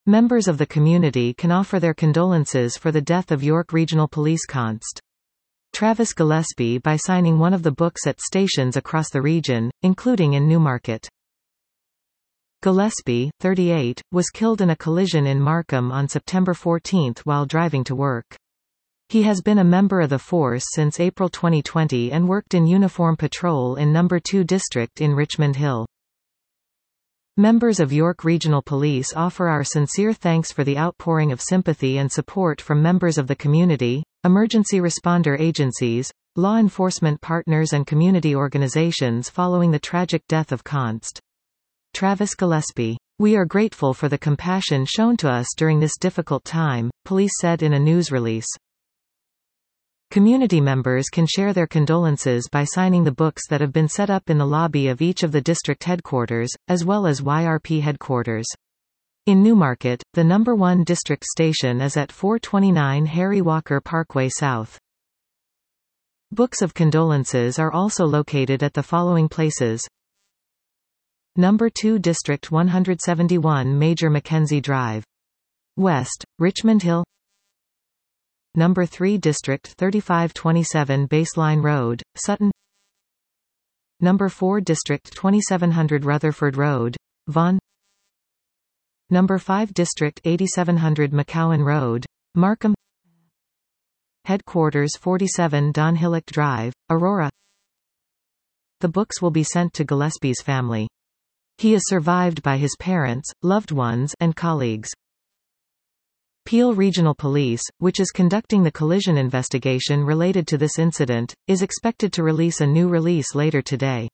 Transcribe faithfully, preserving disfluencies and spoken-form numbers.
Members of the community can offer their condolences for the death of York Regional Police Const. Travis Gillespie by signing one of the books at stations across the region, including in Newmarket. Gillespie, thirty-eight, was killed in a collision in Markham on September fourteenth while driving to work. He has been a member of the force since April twenty twenty and worked in uniform patrol in Number two District in Richmond Hill. Members of York Regional Police offer our sincere thanks for the outpouring of sympathy and support from members of the community, emergency responder agencies, law enforcement partners and community organizations following the tragic death of Const. Travis Gillespie. We are grateful for the compassion shown to us during this difficult time, police said in a news release. Community members can share their condolences by signing the books that have been set up in the lobby of each of the district headquarters, as well as Y R P headquarters. In Newmarket, the number one district station is at four twenty-nine Harry Walker Parkway South. Books of condolences are also located at the following places. Number two District one seventy-one Major Mackenzie Drive. West, Richmond Hill. Number three District thirty-five twenty-seven Baseline Road, Sutton. Number four District twenty-seven hundred Rutherford Road, Vaughan. Number five District eighty-seven hundred McCowan Road, Markham. Headquarters forty-seven Don Hillock Drive, Aurora. The books will be sent to Gillespie's family. He is survived by his parents, loved ones, and colleagues. Peel Regional Police, which is conducting the collision investigation related to this incident, is expected to release a new release later today.